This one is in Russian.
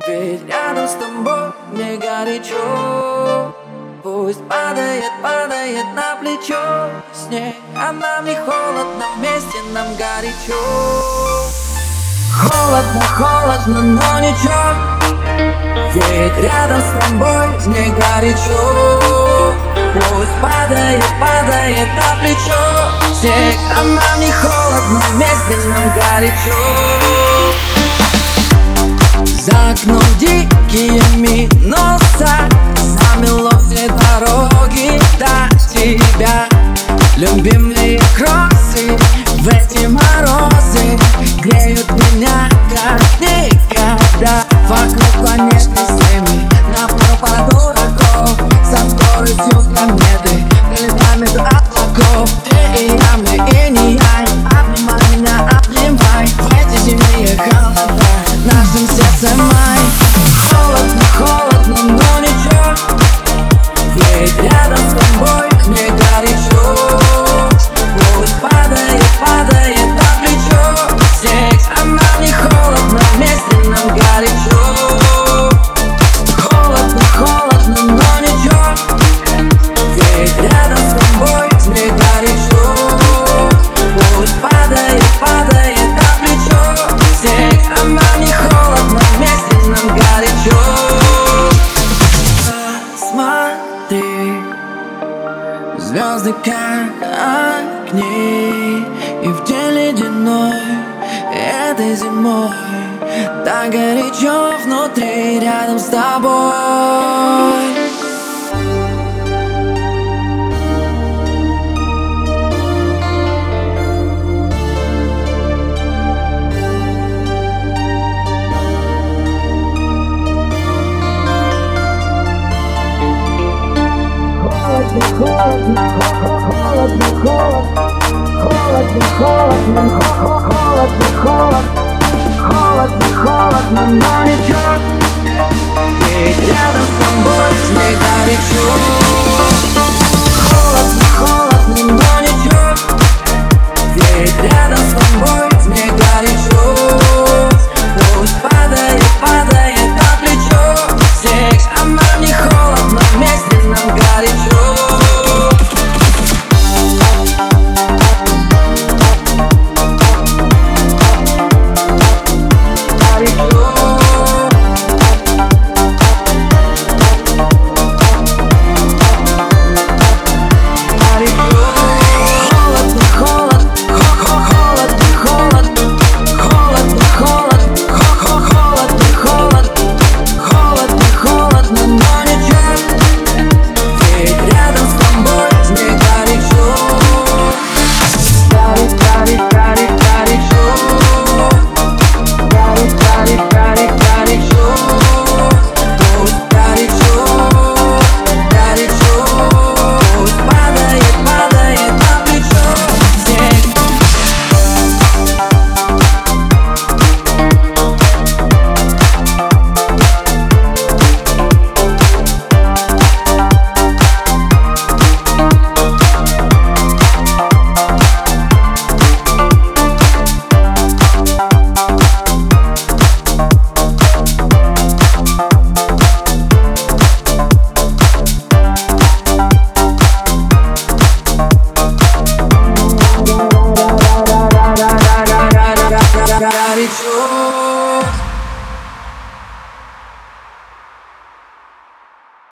Ведь рядом с тобой мне горячо. Пусть падает, падает на плечо снег, а нам не холодно, вместе нам горячо. Холодно, холодно, но ничего, ведь рядом с тобой мне горячо. Пусть падает, падает на плечо снег, а нам не холодно, вместе нам горячо. За окном дикие минуса, замело все дороги до тебя. Любимые кроссы в эти морозы греют меня как никогда. Вокруг планеты всеми на пару дураков, со скоростью кометы пролетаем между облаков. Ты и я, мы и не я, обнимай меня, обнимай. В эти зимние холода в нашем сердце май. Холодно, холодно, но ничего, ведь рядом с тобой мне горячо. Пусть падает, падает на плечо снег, а нам не холодно, вместе нам горячо. Холодно, холодно, но ничего, ведь рядом с тобой мне горячо. Пусть падает, падает на плечо снег, а нам не холодно, вместе нам горячо. Смотри, звезды как огни, и в день ледяной этой зимой так горячо внутри рядом с тобой. Холодно, холодно, холодно, холодно, холодно, холодно, холодно, но ничего, ведь рядом с тобой мне горячо. Холодно, холодно, но ничего, ведь рядом с тобой мне горячо. Пусть падает, падает на плечо снег, а нам не холодно, вместе нам горячо. Горячо.